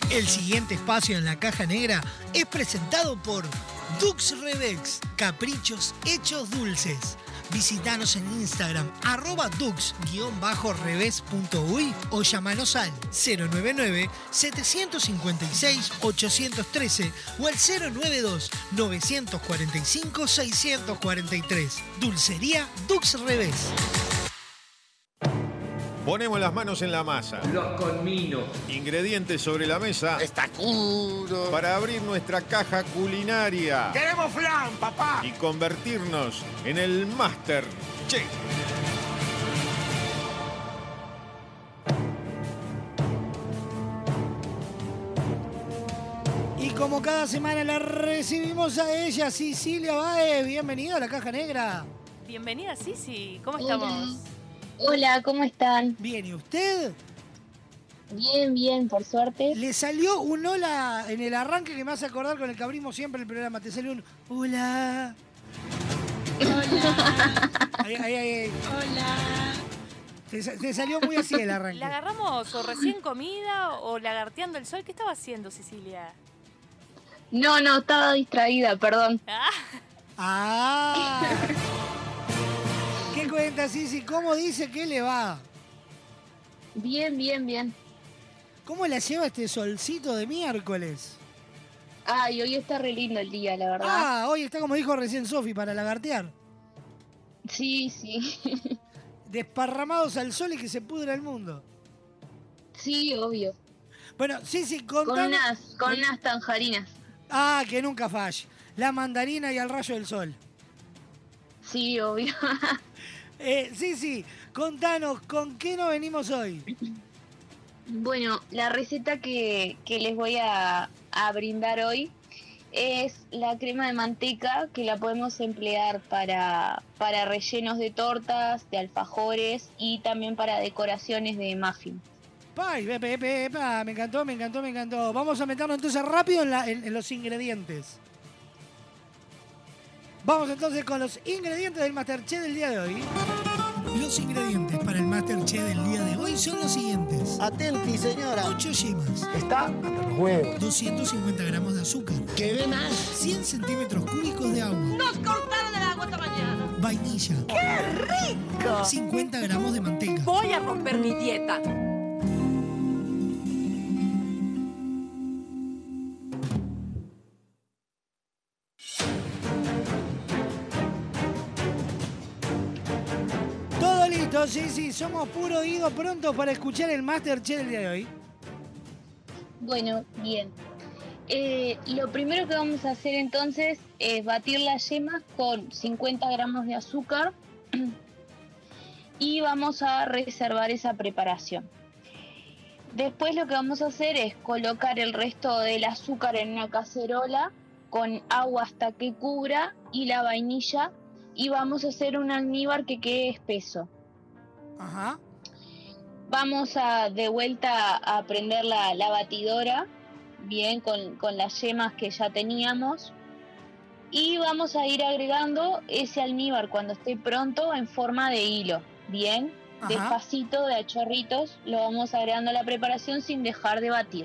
El siguiente espacio en la caja negra es presentado por Dux Revex, caprichos hechos dulces. Visítanos en Instagram, @dux_reves.uy o llamanos al 099-756-813 o al 092-945-643. Dulcería Dux Reves. Ponemos las manos en la masa. Los conmino. Ingredientes sobre la mesa. Está crudo. Para abrir nuestra caja culinaria. ¡Queremos flan, papá! Y convertirnos en el Master Chef. Y como cada semana la recibimos a ella, Cecilia Báez. Bienvenida a la caja negra. Bienvenida, Cici. ¿Cómo estamos? Hola, ¿cómo están? Bien, ¿y usted? Bien, bien, por suerte. Le salió un hola en el arranque que me hace acordar con el que abrimos siempre el programa. Te salió un hola. Hola. Ay. Hola. Te salió muy así el arranque. ¿La agarramos o recién comida o lagarteando el sol? ¿Qué estaba haciendo, Cecilia? No, estaba distraída, perdón. Ah. ¿Qué cuenta, Cici? ¿Cómo dice que le va? Bien, bien, bien. ¿Cómo la lleva este solcito de miércoles? Ay, hoy está re lindo el día, la verdad. Ah, hoy está como dijo recién Sofi, para lagartear. Sí, sí. Desparramados al sol y que se pudra el mundo. Sí, obvio. Bueno, Cici, contanos... Con unas tanjarinas. Ah, que nunca falle. La mandarina y al rayo del sol. Sí, obvio. Cici, contanos, ¿con qué nos venimos hoy? Bueno, la receta que les voy a brindar hoy es la crema de manteca, que la podemos emplear para rellenos de tortas, de alfajores y también para decoraciones de muffin. Pay, me encantó. Vamos a meternos entonces rápido en los ingredientes. Vamos entonces con los ingredientes del Masterchef del día de hoy. Los ingredientes para el Masterchef del día de hoy son los siguientes. Atenti, señora. 8 yemas. Está hasta los huevos. 250 gramos de azúcar. ¿Querés más? 100 centímetros cúbicos de agua. ¡Nos cortaron el agua esta mañana! Vainilla. ¡Qué rico! 50 gramos de manteca. Voy a romper mi dieta. Todo listo, sí, somos puro oído prontos para escuchar el Masterchef del día de hoy. Bueno, bien. Lo primero que vamos a hacer entonces es batir las yemas con 50 gramos de azúcar y vamos a reservar esa preparación. Después lo que vamos a hacer es colocar el resto del azúcar en una cacerola con agua hasta que cubra y la vainilla y vamos a hacer un almíbar que quede espeso. Ajá. Vamos de vuelta a prender la batidora, bien, con las yemas que ya teníamos. Y vamos a ir agregando ese almíbar cuando esté pronto en forma de hilo, bien. Ajá. Despacito, de a chorritos, lo vamos agregando a la preparación sin dejar de batir.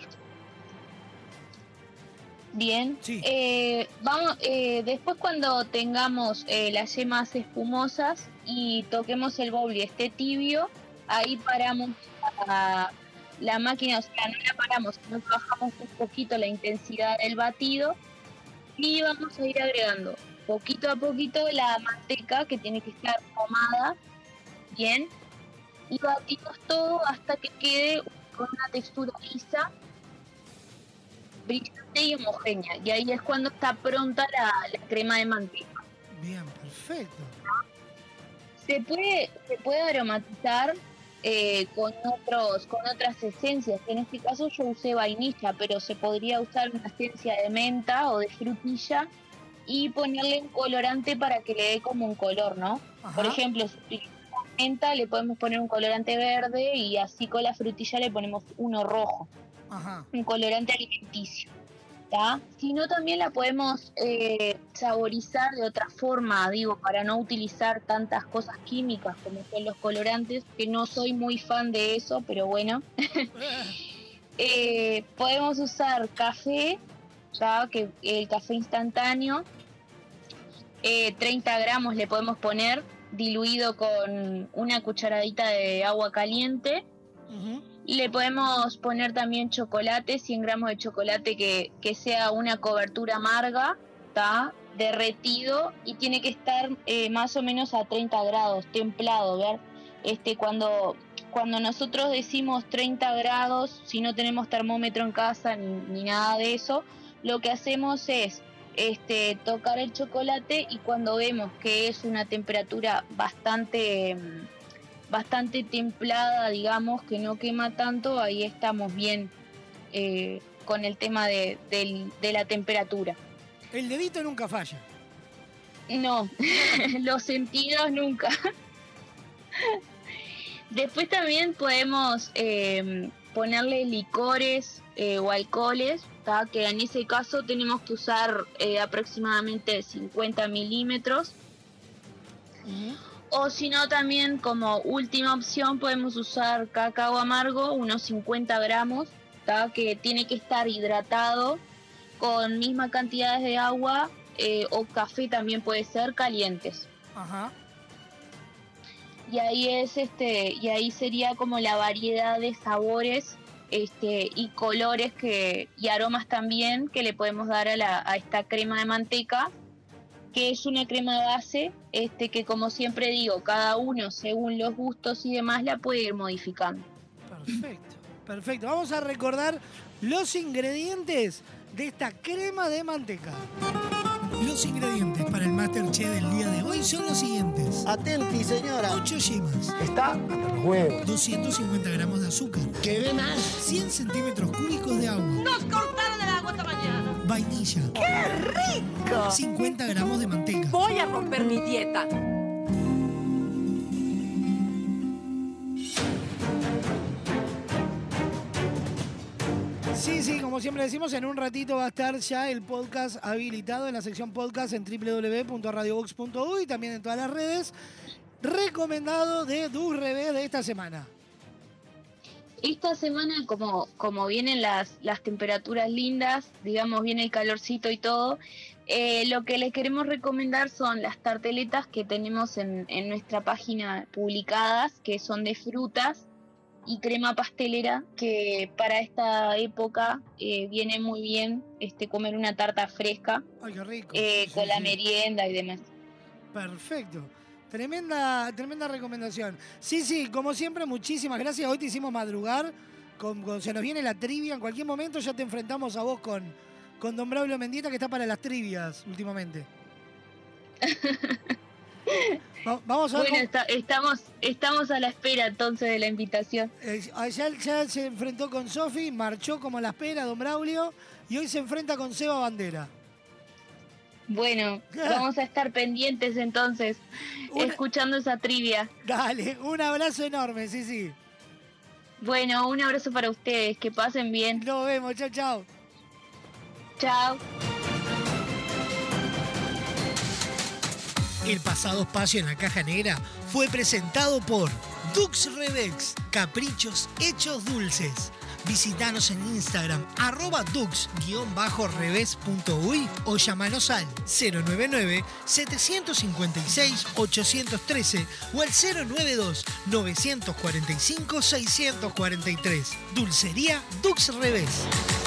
Bien. Sí. Después cuando tengamos las yemas espumosas y toquemos el bowl y esté tibio, ahí paramos la máquina, o sea, no la paramos, sino que bajamos un poquito la intensidad del batido y vamos a ir agregando poquito a poquito la manteca que tiene que estar pomada, bien, y batimos todo hasta que quede con una textura lisa, brillante y homogénea, y ahí es cuando está pronta la crema de manteca. Bien, perfecto. Se puede aromatizar con otras esencias. En este caso yo usé vainilla, pero se podría usar una esencia de menta o de frutilla y ponerle un colorante para que le dé como un color, ¿no? Ajá. Por ejemplo, si utilizamos menta le podemos poner un colorante verde y así con la frutilla le ponemos uno rojo. Ajá. Un colorante alimenticio. ¿tá? Si no, también la podemos saborizar de otra forma, digo, para no utilizar tantas cosas químicas como son los colorantes, que no soy muy fan de eso, pero bueno. Podemos usar café, ya que el café instantáneo, 30 gramos le podemos poner diluido con una cucharadita de agua caliente. Ujú. Y le podemos poner también chocolate, 100 gramos de chocolate que sea una cobertura amarga, ¿tá? Derretido, y tiene que estar más o menos a 30 grados, templado, ¿ver? Cuando nosotros decimos 30 grados, si no tenemos termómetro en casa ni nada de eso, lo que hacemos es tocar el chocolate, y cuando vemos que es una temperatura bastante templada, digamos, que no quema tanto, ahí estamos bien con el tema de la temperatura. El dedito nunca falla. No, los sentidos nunca. Después también podemos ponerle licores o alcoholes, ¿tá? Que en ese caso tenemos que usar aproximadamente 50 milímetros. Ujú. O si no, también como última opción podemos usar cacao amargo, unos 50 gramos, ¿tá? Que tiene que estar hidratado con mismas cantidades de agua, o café también puede ser, calientes. Ajá. Y ahí sería como la variedad de sabores y colores y aromas también que le podemos dar a esta crema de manteca, que es una crema base que, como siempre digo, cada uno según los gustos y demás la puede ir modificando. Perfecto. Vamos a recordar los ingredientes de esta crema de manteca. Los ingredientes para el Masterchef del día de hoy son los siguientes. Atenti, señora. 8 yemas, Está hasta los huevos. 250 gramos de azúcar, ¿Qué de más? 100 centímetros cúbicos de agua, ¡Nos cortaron el agua esta mañana! vainilla, ¡Qué rico! 50 gramos de manteca. Voy a romper mi dieta. Sí, como siempre decimos, en un ratito va a estar ya el podcast habilitado en la sección podcast en www.radiobox.uy y también en todas las redes. Recomendado de Dux Revés de esta semana. Esta semana, como vienen las temperaturas lindas, digamos, viene el calorcito y todo, lo que les queremos recomendar son las tarteletas que tenemos en nuestra página publicadas, que son de frutas y crema pastelera, que para esta época viene muy bien comer una tarta fresca. Ay, qué rico. Con la merienda y demás. Perfecto. Tremenda recomendación. Sí, como siempre, muchísimas gracias. Hoy te hicimos madrugar. Se nos viene la trivia. En cualquier momento ya te enfrentamos a vos con Don Braulio Mendieta, que está para las trivias últimamente. Vamos a ver. Bueno, estamos a la espera entonces de la invitación. Ya se enfrentó con Sofi, marchó como a la espera Don Braulio, y hoy se enfrenta con Seba Bandera. Bueno, vamos a estar pendientes entonces, escuchando esa trivia. Dale, un abrazo enorme, sí. Bueno, un abrazo para ustedes, que pasen bien. Nos vemos, chao. Chao. El pasado espacio en la caja negra fue presentado por Dux Revex, caprichos hechos dulces. Visítanos en Instagram, @dux_reves.uy o llamanos al 099-756-813 o al 092-945-643. Dulcería Dux Reves.